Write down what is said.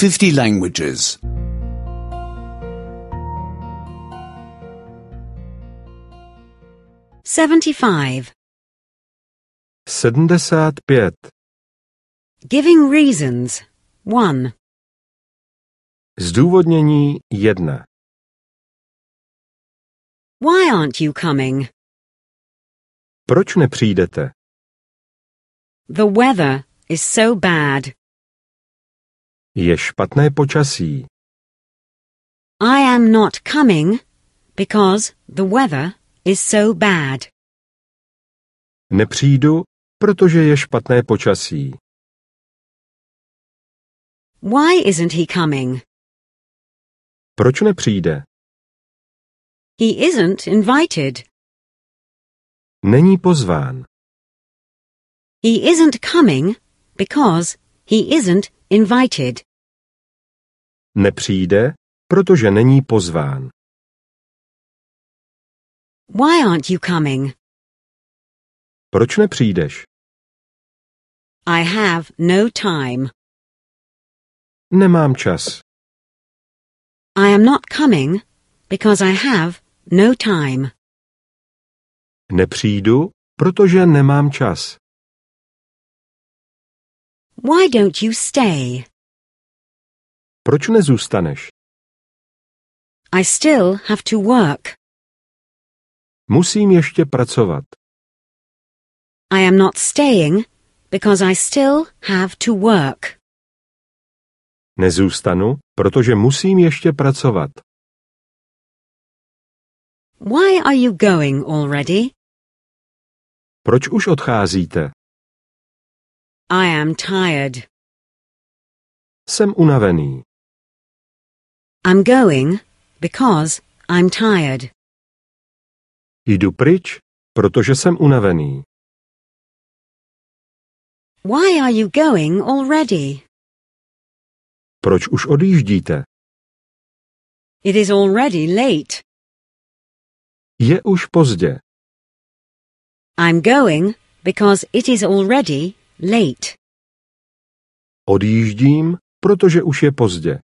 50 languages. 75. 75. Giving reasons. 1. Zdůvodnění 1. Why aren't you coming? Proč nepřijdete? The weather is so bad. Je špatné počasí. I am not coming because the weather is so bad. Nepřijdu, protože je špatné počasí. Why isn't he coming? Proč nepřijde? He isn't invited. Není pozván. He isn't coming because he isn't invited. Nepřijde, protože není pozván. Why aren't you coming? Proč nepřijdeš? I have no time. Nemám čas. I am not coming because I have no time. Nepřijdu, protože nemám čas. Why don't you stay? Proč nezůstaneš? I still have to work. Musím ještě pracovat. I am not staying because I still have to work. Nezůstanu, protože musím ještě pracovat. Why are you going already? Proč už odcházíte? I am tired. Jsem unavený. I'm going because I'm tired. Jdu pryč, protože jsem unavený. Why are you going already? Proč už odjíždíte? It is already late. Je už pozdě. I'm going because it is already late. Odjíždím, protože už je pozdě.